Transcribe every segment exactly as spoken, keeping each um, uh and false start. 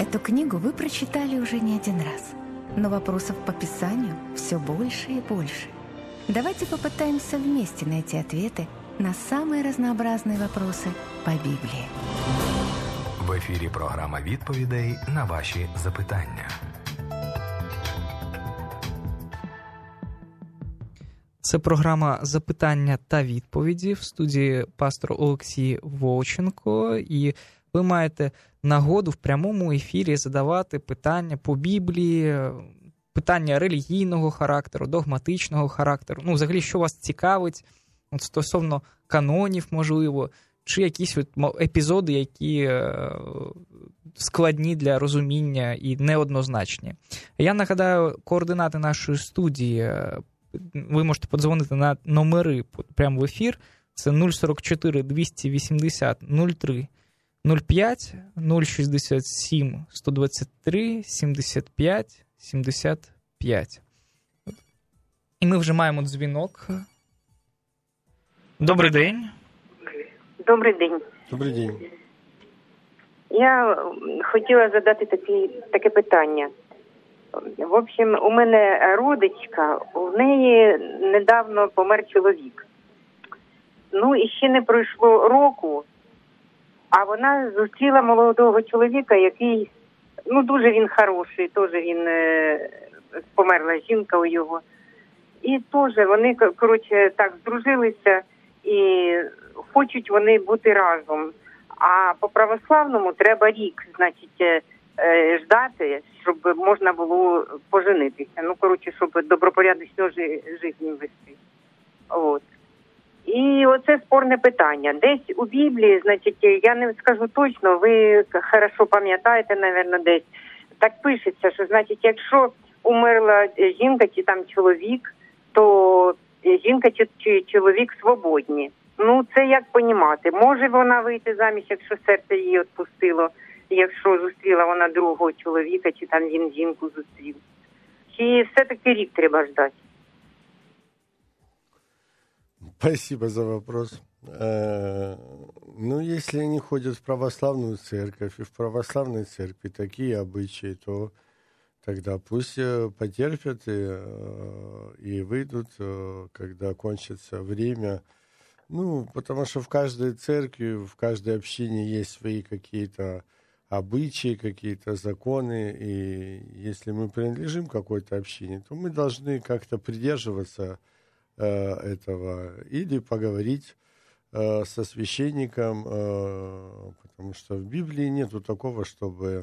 Эту книгу вы прочитали уже не один раз, но вопросов по Писанию все больше и больше. Давайте попытаемся вместе найти ответы на самые разнообразные вопросы по Библии. В ефірі програма відповідей на ваші запитання. Це програма «Запитання та відповіді», в студії пастор Олексій Вовченко. І ви маєте нагоду в прямому ефірі задавати питання по Біблії, питання релігійного характеру, догматичного характеру. Ну, взагалі, що вас цікавить от стосовно канонів, можливо, чи якісь от епізоди, які складні для розуміння і неоднозначні. Я нагадаю, координати нашої студії. Ви можете подзвонити на номери прямо в ефір. Це нуль сорок чотири двісті вісімдесят нуль три нуль п'ять, нуль шістдесят сім сто двадцять три сімдесят п'ять сімдесят п'ять. І ми вже маємо дзвінок. Добрий день. Добрий день. Добрий день. Я хотіла задати такі, таке питання. В общем, у мене родичка, у неї недавно помер чоловік. Ну, і ще не пройшло року, а вона зустріла молодого чоловіка, який, ну, дуже він хороший, теж він, е, померла жінка у його. І теж вони, коротше, так здружилися і хочуть вони бути разом. А по православному треба рік, значить, е, ждати, щоб можна було поженитися. Ну, коротше, щоб добропорядочну життя вести. От. І оце спорне питання. Десь у Біблії, значить, я не скажу точно, ви хорошо пам'ятаєте, мабуть, десь, так пишеться, що, значить, якщо умерла жінка чи там чоловік, то жінка чи, чи чоловік свободні. Ну, це як понімати? Може вона вийти заміж, якщо серце її відпустило, якщо зустріла вона другого чоловіка, чи там він жінку зустрів? Чи все-таки рік треба ждати? Спасибо за вопрос. Ну, если они ходят в православную церковь, и в православной церкви такие обычаи, то тогда пусть потерпят и, и выйдут, когда кончится время. Ну, потому что в каждой церкви, в каждой общине есть свои какие-то обычаи, какие-то законы, и если мы принадлежим какой-то общине, то мы должны как-то придерживаться э, этого или поговорить э, со священником, э, потому что в Библии нету такого, чтобы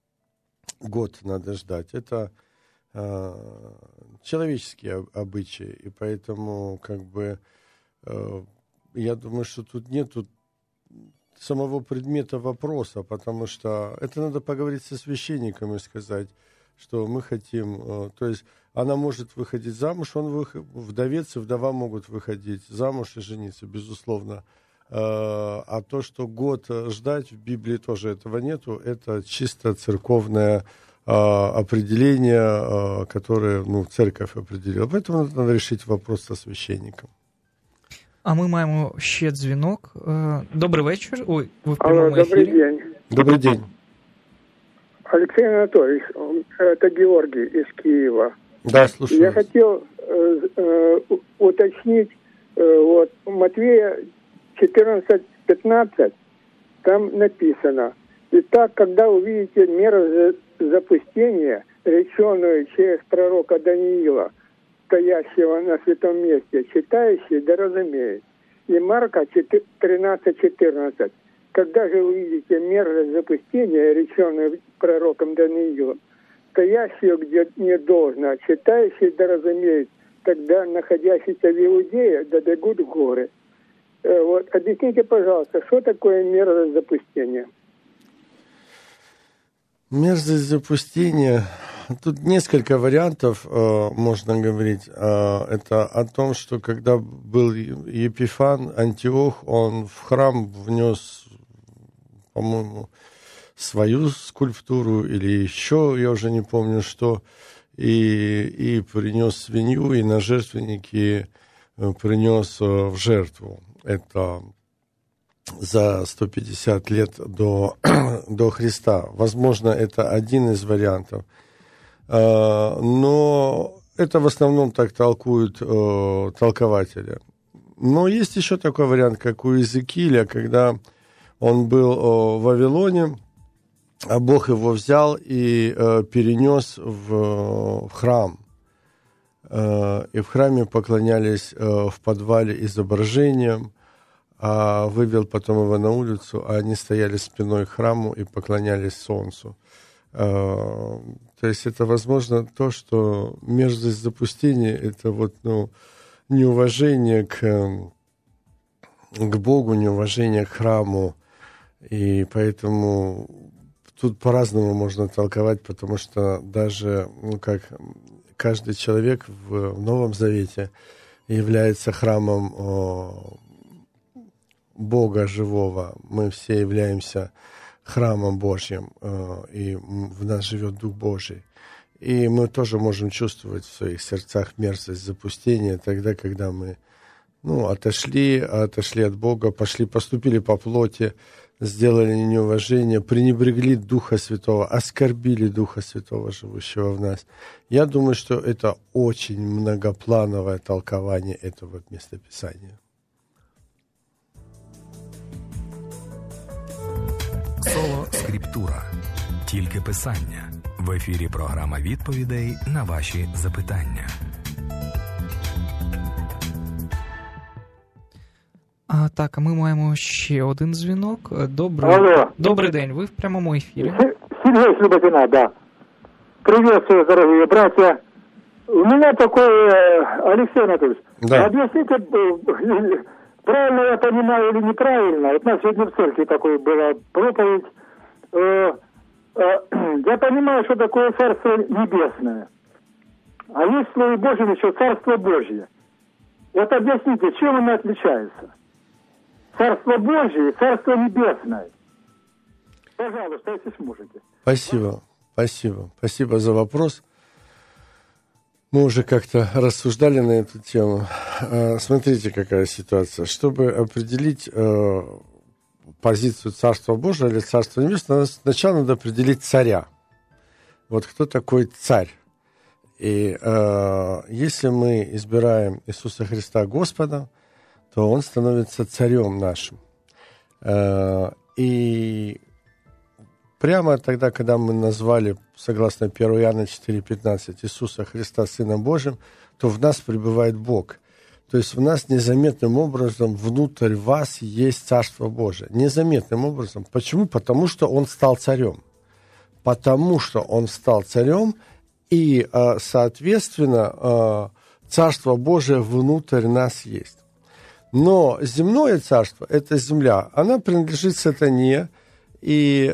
год надо ждать. Это э, человеческие обычаи, и поэтому как бы э, я думаю, что тут нету самого предмета вопроса, потому что это надо поговорить со священником и сказать, что мы хотим, то есть она может выходить замуж, он вых... вдовец и вдова могут выходить замуж и жениться, безусловно. А то, что год ждать, в Библии тоже этого нету, это чисто церковное определение, которое, ну, церковь определила. Поэтому надо решить вопрос со священником. А ми маємо ще дзвінок. Добрий вечір. Ой, ви в прямому Алло, добрый ефірі. день. Добрый день. Алексей Анатольевич, это Георгий из Киева. Да, слушаю. Я хотел э, э, уточнить, э, вот, Матвея четырнадцать пятнадцать, там написано: «Итак, когда увидите меру запустения, реченную через пророка Даниила, стоящего на святом месте, читающий да разумеет». И Марка тринадцать четырнадцать. «Когда же увидите мерзость запустения, реченную пророком Даниилом, стоящую где не должно, читающий да разумеет, тогда находящиеся в Иудее да бегут в горы». Вот, объясните, пожалуйста, что такое мерзость запустения? Мерзость запустения. Тут несколько вариантов э, можно говорить. Э, это о том, что когда был Епифан Антиох, он в храм внес, по-моему, свою скульптуру или еще, я уже не помню что, и, и принес свинью, и на жертвенники принес в жертву. Это за сто пятьдесят лет до, до Христа. Возможно, это один из вариантов. Но это в основном так толкуют толкователи. Но есть еще такой вариант, как у Иезекииля, когда он был в Вавилоне, а Бог его взял и перенес в храм. И в храме поклонялись в подвале изображениям, а вывел потом его на улицу, а они стояли спиной к храму и поклонялись солнцу. То есть это, возможно, то, что мерзость запустения, это вот, ну, неуважение к, к Богу, неуважение к храму, и поэтому тут по-разному можно толковать, потому что даже, ну, как каждый человек в Новом Завете является храмом о, Бога живого. Мы все являемся храмом Божьим, о, и в нас живет Дух Божий. И мы тоже можем чувствовать в своих сердцах мерзость запустения тогда, когда мы, ну, отошли, отошли от Бога, пошли, поступили по плоти, сделали неуважение, пренебрегли Духа Святого, оскорбили Духа Святого, живущего в нас. Я думаю, что это очень многоплановое толкование этого местописания. Соло Скриптура. Тільки писання. В ефірі програма відповідей на ваші запитання. А, так, а ми маємо ще один дзвінок. Добрий, Алло. Добрий день, ви в прямому ефірі. Сергей Слободина, да. Приветствую, дорогие братья. У меня такой, Алексей Анатольевич, Да. объясните, правильно я понимаю или неправильно, вот у нас сегодня в церкви такой была проповедь. Я понимаю, что такое Царство Небесное. А есть в Слове Божьем еще Царство Божье. Вот объясните, чем оно отличается? Царство Божье и Царство Небесное. Пожалуйста, если сможете. Спасибо, спасибо. Спасибо за вопрос. Мы уже как-то рассуждали на эту тему. Смотрите, какая ситуация. Чтобы определить позицию Царства Божьего или Царства Небесного, сначала надо определить царя. Вот кто такой царь? И э, если мы избираем Иисуса Христа Господа, то Он становится царем нашим. Э, и прямо тогда, когда мы назвали, согласно первое Иоанна четыре пятнадцать, Иисуса Христа Сыном Божьим, то в нас пребывает Бог. То есть в нас незаметным образом внутрь вас есть Царство Божие. Незаметным образом. Почему? Потому что Он стал царем. Потому что Он стал царем, и, соответственно, Царство Божие внутрь нас есть. Но земное царство, это земля, она принадлежит сатане, и,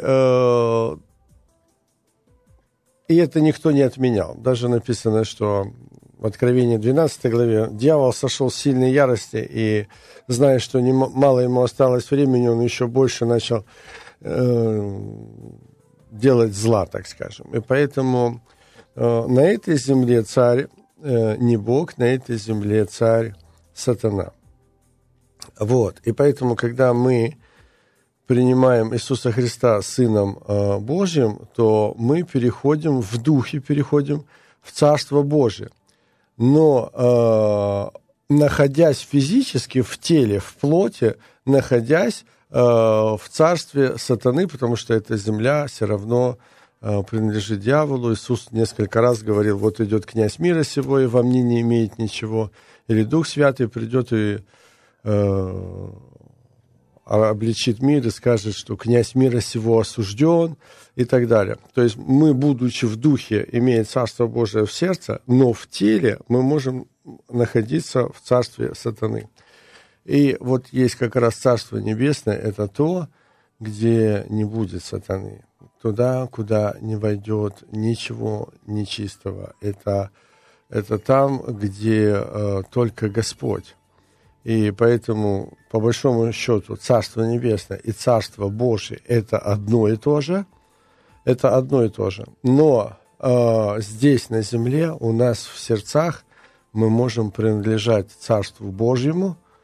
и это никто не отменял. Даже написано, что в Откровении двенадцатой главе дьявол сошел с сильной ярости, и, зная, что мало ему осталось времени, он еще больше начал э, делать зла, так скажем. И поэтому э, на этой земле царь э, не Бог, на этой земле царь сатана. Вот. И поэтому, когда мы принимаем Иисуса Христа Сыном э, Божьим, то мы переходим в духе, переходим в Царство Божие. Но, э, находясь физически в теле, в плоти, находясь э, в царстве сатаны, потому что эта земля все равно э, принадлежит дьяволу. Иисус несколько раз говорил, вот идет князь мира сего, и во мне не имеет ничего. Или Дух Святый придет и э, обличит мир и скажет, что князь мира сего осужден, и так далее. То есть мы, будучи в духе, имея Царство Божие в сердце, но в теле мы можем находиться в царстве сатаны. И вот есть как раз Царство Небесное, это то, где не будет сатаны. Туда, куда не войдет ничего нечистого. Это, это там, где э, только Господь. И поэтому, по большому счету, Царство Небесное и Царство Божие – это одно и то же. Это одно и то же. Но э, здесь, на земле, у нас в сердцах мы можем принадлежать Царству Божьему,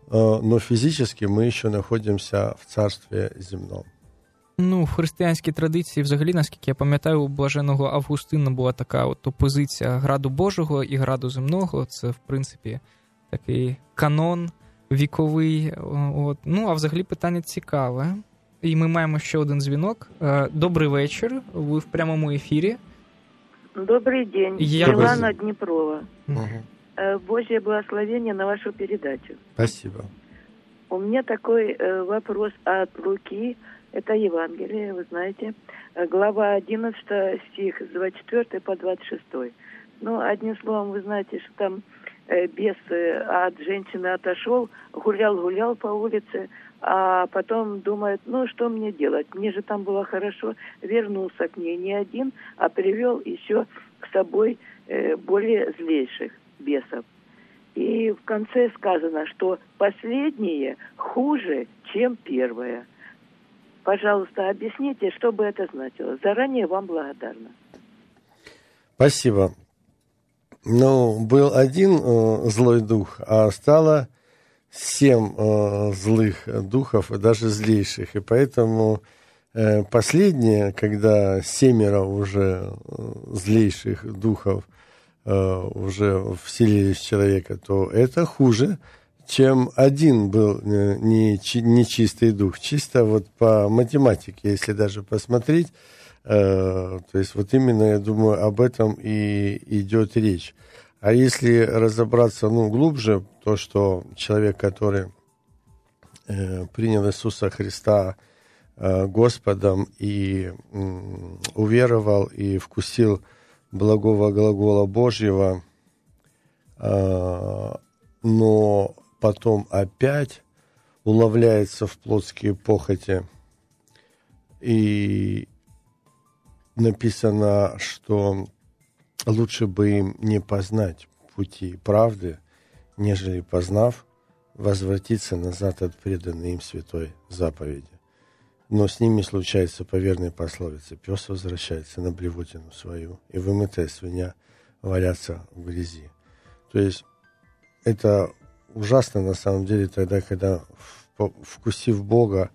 но физически мы еще находимся в царстве земном. Ну, в християнській традиції, взагалі, наскільки я пам'ятаю, у блаженого Августина була така от опозиція граду Божого і граду земного. Це, в принципі, такий канон віковий. От. Ну, а взагалі питання цікаве. І ми маємо ще один дзвінок. Добрий вечір. Ви в прямому ефірі. Добрый день. Я Илана Днепрова. Угу. Божье благословение на вашу передачу. Спасибо. У меня такой вопрос от Луки. Это Евангелие, вы знаете. Глава одиннадцатая, стих с двадцать четвёртого по двадцать шестой. Ну, одним словом, вы знаете, что там бес от женщины отошел, гулял-гулял по улице, а потом думает, ну, что мне делать? Мне же там было хорошо. Вернулся к ней не один, а привел еще к собой более злейших бесов. И в конце сказано, что последнее хуже, чем первое. Пожалуйста, объясните, что бы это значило. Заранее вам благодарна. Спасибо. Ну, был один э, злой дух, а стало семь э, злых духов, и даже злейших. И поэтому э, последнее, когда семеро уже э, злейших духов э, уже вселились в человека, то это хуже, чем один был нечистый дух. Чисто вот по математике, если даже посмотреть, э, то есть вот именно, я думаю, об этом и идет речь. А если разобраться, ну, глубже, то, что человек, который э, принял Иисуса Христа э, Господом и э, уверовал и вкусил благого глагола Божьего, э, но потом опять уловляется в плотские похоти. И написано, что лучше бы им не познать пути правды, нежели познав, возвратиться назад от преданной им святой заповеди. Но с ними случается по верной пословице: пес возвращается на блевотину свою, и вымытая свинья валяться в грязи. То есть это ужасно, на самом деле, тогда, когда, вкусив Бога,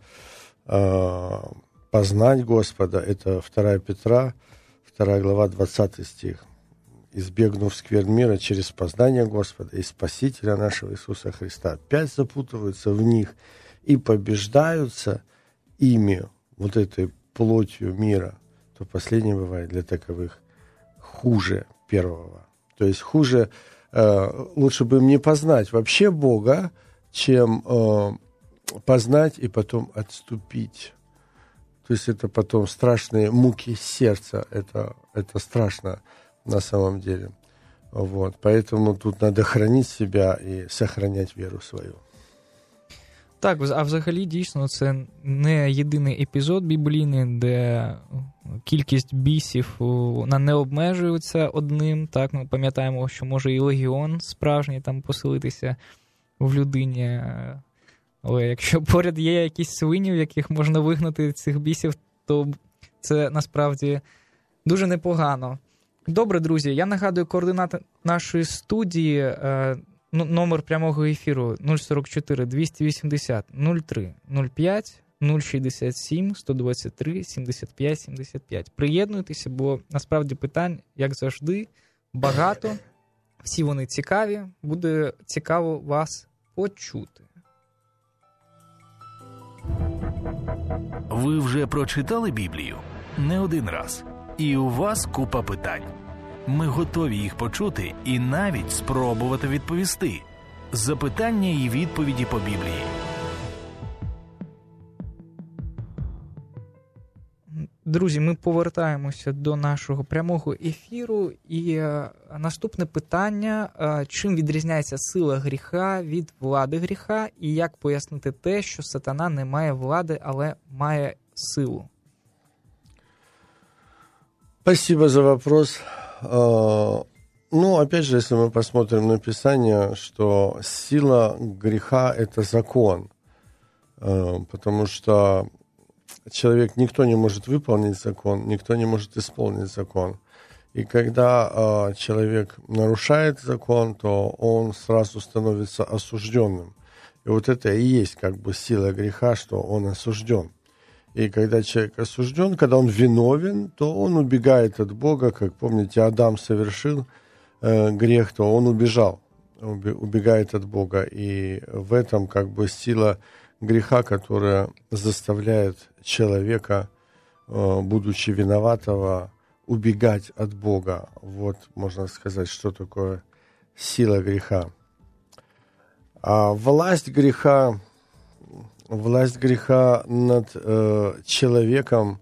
познать Господа, это вторая Петра, вторая глава, двадцатый стих. Избегнув скверн мира через познание Господа и Спасителя нашего Иисуса Христа, опять запутываются в них и побеждаются ими, вот этой плотью мира, то последнее бывает для таковых хуже первого. То есть хуже... Лучше бы им не познать вообще Бога, чем э, познать и потом отступить. То есть это потом страшные муки сердца. Это, это страшно на самом деле. Вот. Поэтому тут надо хранить себя и сохранять веру свою. Так, а взагалі, дійсно, це не єдиний епізод біблійний, де кількість бісів вона не обмежується одним. Так, ми пам'ятаємо, що може і легіон справжній там поселитися в людині. Але якщо поряд є якісь свині, в яких можна вигнати цих бісів, то це насправді дуже непогано. Добре, друзі, я нагадую координати нашої студії. Номер прямого ефіру нуль сорок чотири двісті вісімдесят нуль три нуль п'ять нуль шістдесят сім сто двадцять три сімдесят п'ять сімдесят п'ять. Приєднуйтеся, бо насправді питань, як завжди, багато. Всі вони цікаві. Буде цікаво вас почути. Ви вже прочитали Біблію? Не один раз. І у вас купа питань. Ми готові їх почути і навіть спробувати відповісти. Запитання і відповіді по Біблії. Друзі, ми повертаємося до нашого прямого ефіру. І е, наступне питання. Е, чим відрізняється сила гріха від влади гріха? І як пояснити те, що сатана не має влади, але має силу? Спасибо за вопрос. Ну, опять же, если мы посмотрим на Писание, что сила греха – это закон, потому что человек, никто не может выполнить закон, никто не может исполнить закон. И когда человек нарушает закон, то он сразу становится осужденным. И вот это и есть как бы сила греха, что он осужден. И когда человек осужден, когда он виновен, то он убегает от Бога. Как помните, Адам совершил э, грех, то он убежал, убегает от Бога. И в этом как бы сила греха, которая заставляет человека, э, будучи виноватого, убегать от Бога. Вот можно сказать, что такое сила греха. А власть греха, власть греха над э, человеком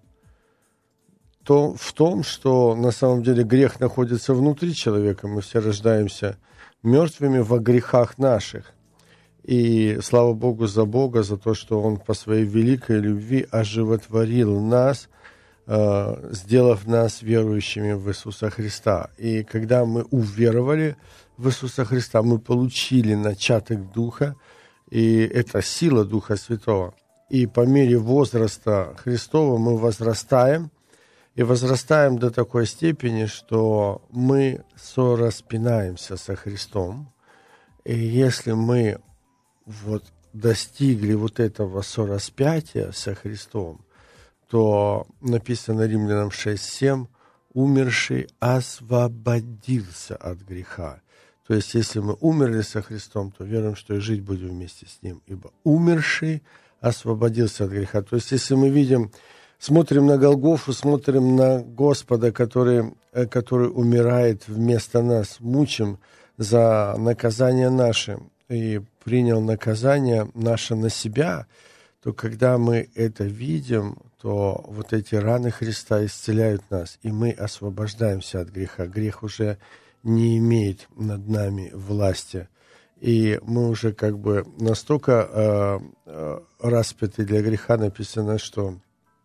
то, в том, что на самом деле грех находится внутри человека. Мы все рождаемся мертвыми во грехах наших. И слава Богу за Бога, за то, что Он по своей великой любви оживотворил нас, э, сделав нас верующими в Иисуса Христа. И когда мы уверовали в Иисуса Христа, мы получили начаток Духа, и это сила Духа Святого. И по мере возраста Христова мы возрастаем, и возрастаем до такой степени, что мы сораспинаемся со Христом. И если мы вот достигли вот этого сораспятия со Христом, то написано Римлянам шесть семь, умерший освободился от греха. То есть, если мы умерли со Христом, то веруем, что и жить будем вместе с Ним. Ибо умерший освободился от греха. То есть, если мы видим, смотрим на Голгофу, смотрим на Господа, который, который умирает вместо нас, мучим за наказание наше, и принял наказание наше на себя, то когда мы это видим, то вот эти раны Христа исцеляют нас, и мы освобождаемся от греха. Грех уже не имеет над нами власти. И мы уже как бы настолько э, э, распяты для греха, написано, что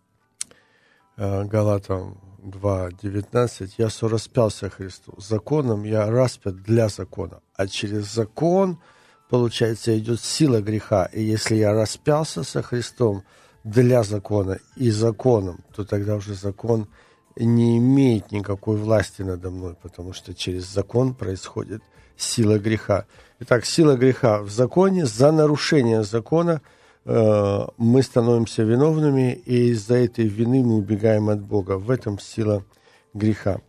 э, Галатам два девятнадцать, «Я сораспялся Христу. Законом я распят для закона». А через закон, получается, идет сила греха. И если я распялся со Христом для закона и законом, то тогда уже закон не имеет никакой власти надо мной, потому что через закон происходит сила греха. Итак, сила греха в законе, за нарушение закона э, мы становимся виновными, и из-за этой вины мы убегаем от Бога. В этом сила греха.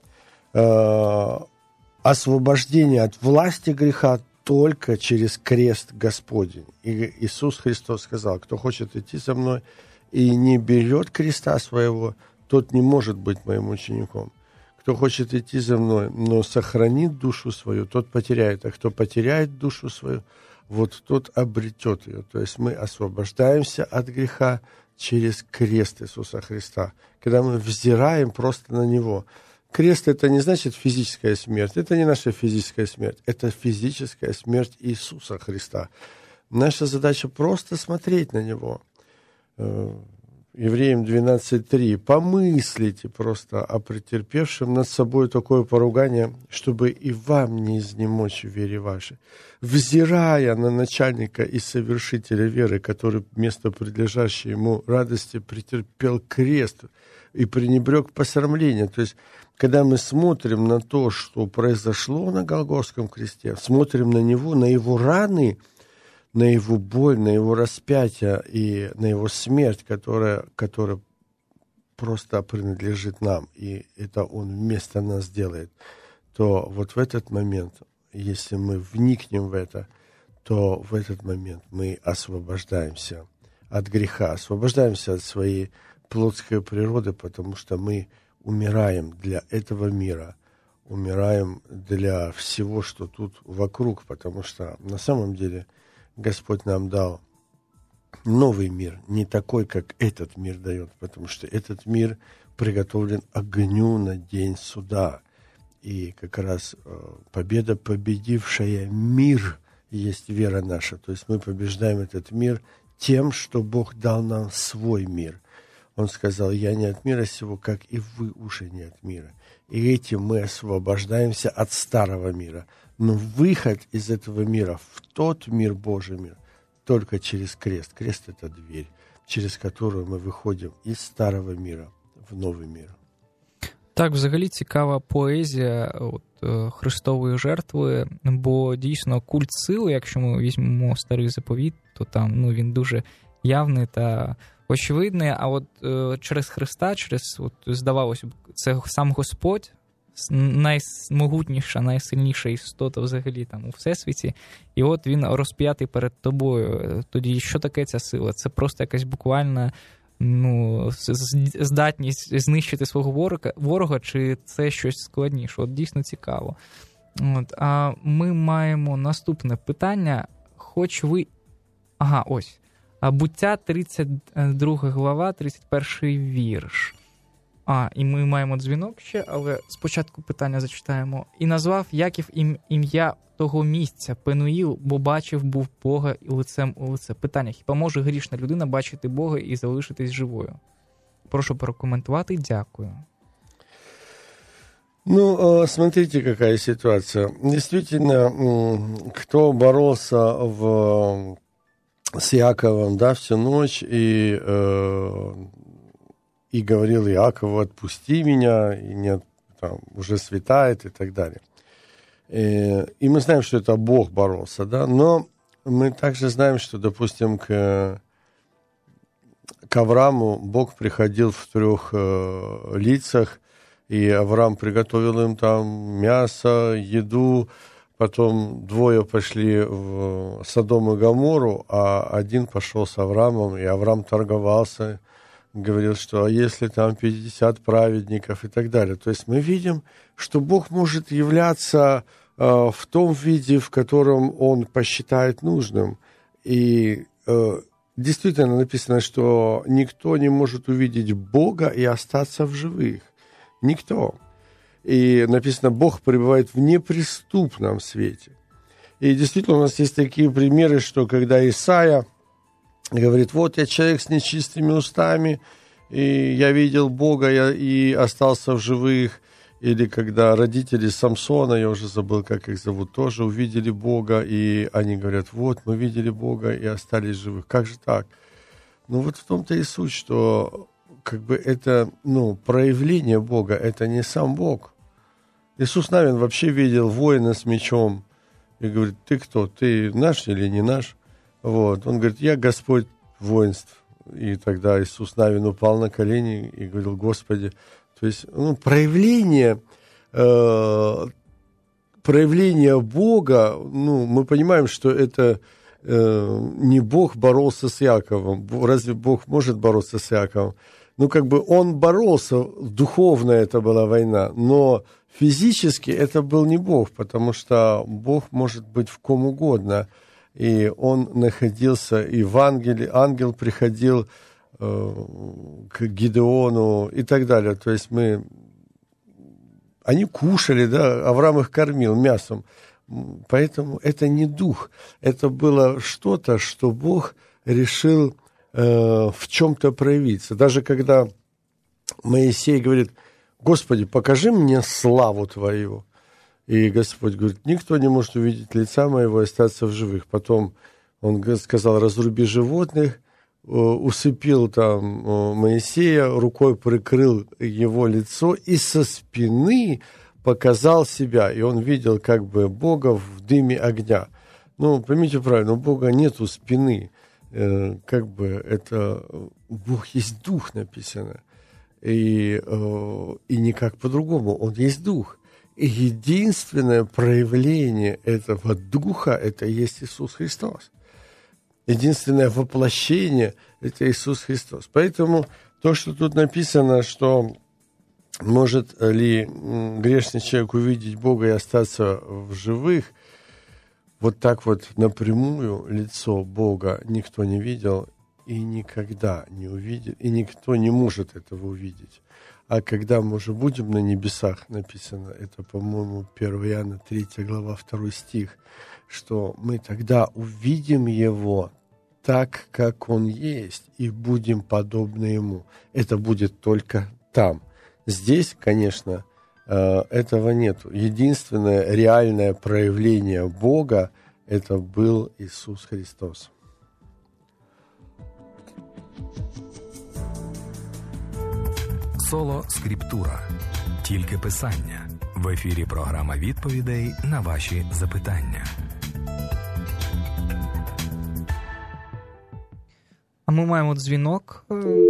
Э, освобождение от власти греха только через крест Господень. И Иисус Христос сказал: кто хочет идти за мной и не берет креста своего, тот не может быть моим учеником. Кто хочет идти за мной, но сохранит душу свою, тот потеряет. А кто потеряет душу свою, вот тот обретет ее. То есть мы освобождаемся от греха через крест Иисуса Христа. Когда мы взираем просто на Него. Крест — это не значит физическая смерть. Это не наша физическая смерть. Это физическая смерть Иисуса Христа. Наша задача просто смотреть на Него. Евреям двенадцать три. Помыслите просто о претерпевшем над собой такое поругание, чтобы и вам не изнемочь в вере вашей. Взирая на начальника и совершителя веры, который вместо предлежащей ему радости претерпел крест и пренебрег посрамление. То есть, когда мы смотрим на то, что произошло на Голгофском кресте, смотрим на него, на его раны, на его боль, на его распятие и на его смерть, которая, которая просто принадлежит нам, и это он вместо нас делает, то вот в этот момент, если мы вникнем в это, то в этот момент мы освобождаемся от греха, освобождаемся от своей плотской природы, потому что мы умираем для этого мира, умираем для всего, что тут вокруг, потому что на самом деле Господь нам дал новый мир, не такой, как этот мир дает, потому что этот мир приготовлен огню на день суда. И как раз победа, победившая мир, есть вера наша. То есть мы побеждаем этот мир тем, что Бог дал нам свой мир. Он сказал: я не от мира сего, как и вы уже не от мира. И этим мы освобождаемся от старого мира. Но выход из этого мира в тот мир, Божий мир, только через крест. Крест — это дверь, через которую ми виходимо із старого мира в новий мир. Так, взагалі цікава поезія от, Христової жертви, бо дійсно культ сили, якщо ми візьмемо старий заповіт, то там ну, він дуже явний та очевидний, а от е, через Христа, через, от, здавалося б, це сам Господь, наймогутніша, найсильніша істота взагалі там у Всесвіті, і от він розп'ятий перед тобою. Тоді що таке ця сила? Це просто якась буквальна ну, здатність знищити свого ворога, ворога, чи це щось складніше? От дійсно цікаво. От, а ми маємо наступне питання. Хоч ви... Ага, ось. Буття, тридцять друга глава, тридцять перший вірш. А, і ми маємо дзвінок ще, але спочатку питання зачитаємо. «І назвав Яків ім, ім'я того місця Пенуїл, бо бачив був Бога і лицем у лице». Питання. Хіба може грішна людина бачити Бога і залишитись живою? Прошу прокоментувати. Дякую. Ну, смотрите, какая ситуация. Действительно, кто боролся в... с Яковом, да, всю ночь и... Э... и говорил Иакову: отпусти меня, и нет, там, уже светает и так далее. И, и мы знаем, что это Бог боролся, да, но мы также знаем, что, допустим, к, к Аврааму Бог приходил в трех э, лицах, и Авраам приготовил им там мясо, еду, потом двое пошли в Содом и Гоморру, а один пошел с Авраамом, и Авраам торговался, говорил, что а если там пятьдесят праведников и так далее. То есть мы видим, что Бог может являться э, в том виде, в котором Он посчитает нужным. И э, действительно написано, что никто не может увидеть Бога и остаться в живых. Никто. И написано, Бог пребывает в неприступном свете. И действительно у нас есть такие примеры, что когда Исаия говорит: вот я человек с нечистыми устами, и я видел Бога я, и остался в живых. Или когда родители Самсона, я уже забыл, как их зовут, тоже увидели Бога, и они говорят: вот мы видели Бога и остались живых. Как же так? Ну вот в том-то и суть, что как бы это, ну, проявление Бога, это не сам Бог. Иисус Навин вообще видел воина с мечом и говорит: ты кто? Ты наш или не наш? Вот. Он говорит: я Господь воинств. И тогда Иисус Навин упал на колени и говорил: Господи. То есть, ну, проявление, э, проявление Бога, ну, мы понимаем, что это э, не Бог боролся с Яковом. Разве Бог может бороться с Яковом? Ну, как бы он боролся, духовно это была война, но физически это был не Бог, потому что Бог может быть в ком угодно. И он находился и в ангеле, ангел приходил э, к Гидеону и так далее. То есть мы... Они кушали, да, Авраам их кормил мясом. Поэтому это не дух. Это было что-то, что Бог решил э, в чем-то проявиться. Даже когда Моисей говорит: Господи, покажи мне славу Твою. И Господь говорит: никто не может увидеть лица моего и остаться в живых. Потом он сказал: разруби животных, усыпил там Моисея, рукой прикрыл его лицо и со спины показал себя. И он видел как бы Бога в дыме огня. Ну, поймите правильно, у Бога нету спины. Как бы это... Бог есть дух, написано. И, и никак по-другому. Он есть дух. И единственное проявление этого духа – это и есть Иисус Христос. Единственное воплощение – это Иисус Христос. Поэтому то, что тут написано, что может ли грешный человек увидеть Бога и остаться в живых, вот так вот напрямую лицо Бога никто не видел и никогда не увидит, и никто не может этого увидеть. А когда мы уже будем на небесах, написано, это, по-моему, первое Иоанна третья глава, второй стих, что мы тогда увидим Его так, как Он есть, и будем подобны Ему. Это будет только там. Здесь, конечно, этого нету. Единственное реальное проявление Бога – это был Иисус Христос. Соло Скриптура. Тільки писання. В ефірі програма відповідей на ваші запитання. А ми маємо дзвінок.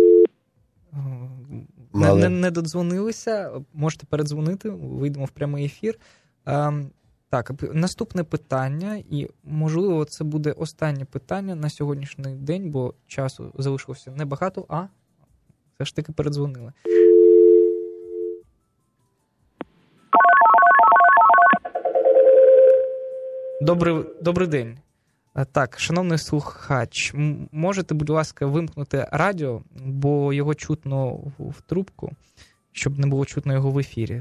Не, не, не додзвонилися. Можете передзвонити, вийдемо в прямий ефір. А, так, наступне питання, і, можливо, це буде останнє питання на сьогоднішній день, бо часу залишилося небагато, а все ж таки передзвонили. Добрий, добрий день. Так, шановний слухач, можете, будь ласка, вимкнути радіо, бо його чутно в трубку, щоб не було чутно його в ефірі.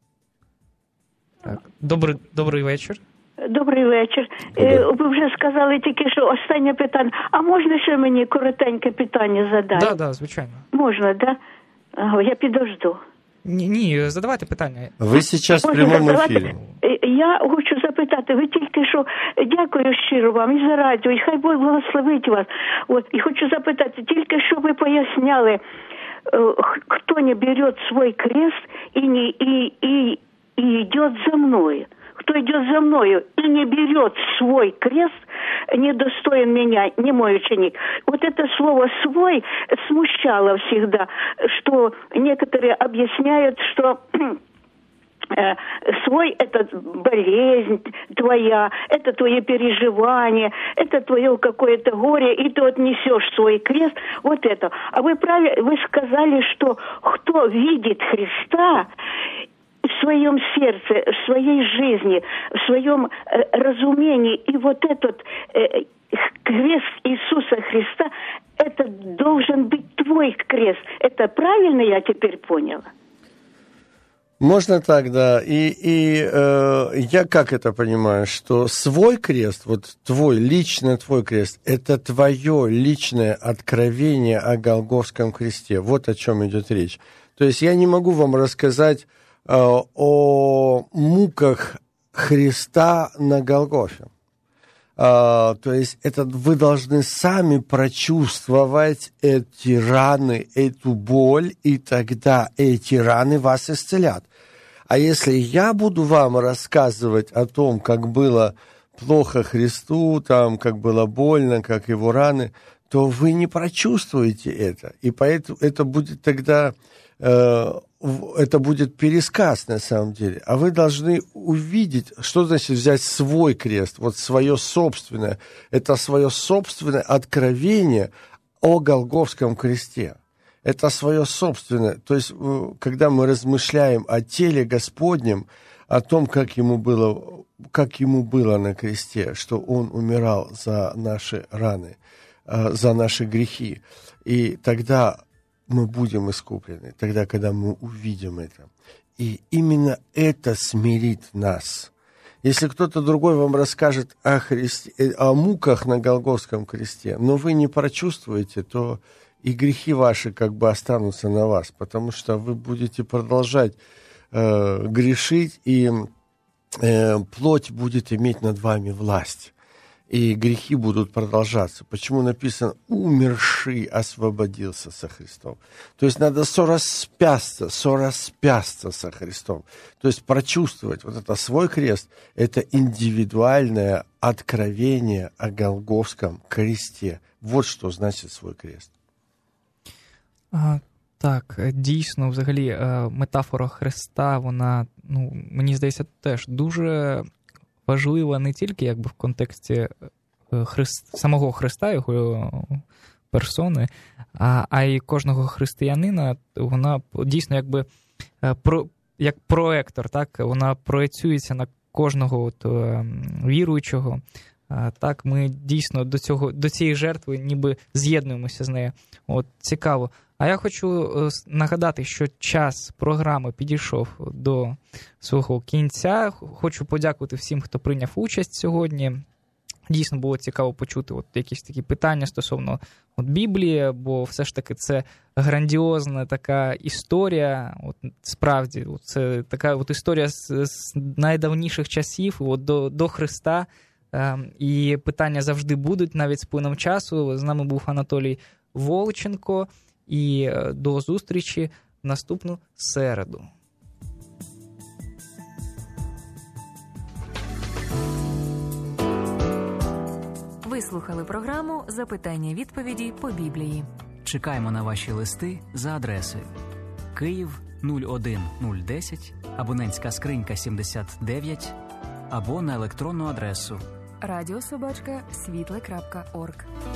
Так. Добрий, добрий вечір. Добрий вечір. Добрий. Ви вже сказали тільки, що останнє питання. А можна ще мені коротеньке питання задати? Так, да, да, звичайно. Можна, так? Да? Я підожду. Ні, ні, задавайте питання. Ви зараз в прямому ефірі. Я хочу запитати, ви тільки що, дякую щиро вам і за радіо, і хай Бог благословить вас. От, і хочу запитати, тільки що ви поясняли, хто не бере свій крест і, не, і, і, і йде за мною. Кто идет за мною и не берет свой крест, не достоин меня, не мой ученик. Вот это слово «свой» смущало всегда, что некоторые объясняют, что э, свой — это болезнь твоя, это твои переживания, это твое какое-то горе, и ты вот несешь свой крест, вот это. А вы правильно, вы сказали, что кто видит Христа в своем сердце, в своей жизни, в своем э, разумении, и вот этот э, крест Иисуса Христа, это должен быть твой крест. Это правильно я теперь поняла? Можно так, да. И, и э, я как это понимаю, что свой крест, вот твой, лично твой крест, это твое личное откровение о Голгофском кресте. Вот о чем идет речь. То есть я не могу вам рассказать о муках Христа на Голгофе. То есть это вы должны сами прочувствовать эти раны, эту боль, и тогда эти раны вас исцелят. А если я буду вам рассказывать о том, как было плохо Христу, там, как было больно, как его раны, то вы не прочувствуете это. И поэтому это будет тогда... это будет пересказ на самом деле, а вы должны увидеть, что значит взять свой крест, вот свое собственное, это свое собственное откровение о Голгофском кресте. Это свое собственное, то есть когда мы размышляем о теле Господнем, о том, как ему было, как ему было на кресте, что он умирал за наши раны, за наши грехи, и тогда мы будем искуплены, тогда, когда мы увидим это. И именно это смирит нас. Если кто-то другой вам расскажет о, Христе, о муках на Голгофском кресте, но вы не прочувствуете, то и грехи ваши как бы останутся на вас, потому что вы будете продолжать э, грешить, и э, плоть будет иметь над вами власть. И грехи будут продолжаться. Почему написано «умерший освободился со Христом»? То есть надо сораспясться, сораспясться со Христом. То есть прочувствовать вот это свой крест, это индивидуальное откровение о Голгофском кресте. Вот что значит свой крест. А, так, дійсно, взагалі, метафора Христа, вона, ну, мені здається, теж дуже... важлива не тільки якби в контексті Христ, самого Христа, його персони, а, а й кожного християнина. Вона дійсно якби про, як проектор, так, вона проєцюється на кожного от, віруючого. Так, ми дійсно до цього, до цієї жертви ніби з'єднуємося з нею. От, цікаво. А я хочу нагадати, що час програми підійшов до свого кінця. Хочу подякувати всім, хто прийняв участь сьогодні. Дійсно було цікаво почути от якісь такі питання стосовно от Біблії, бо все ж таки це грандіозна така історія. От, справді, от, це така от історія з, з найдавніших часів от, до, до Христа. І питання завжди будуть, навіть з плином часу. З нами був Анатолій Волченко. І до зустрічі в наступну середу. Ви слухали програму «Запитання-відповіді по Біблії». Чекаємо на ваші листи за адресою Київ нуль один нуль десять, абонентська скринька сімдесят дев'ять, або на електронну адресу радіособачка світле крапка орг.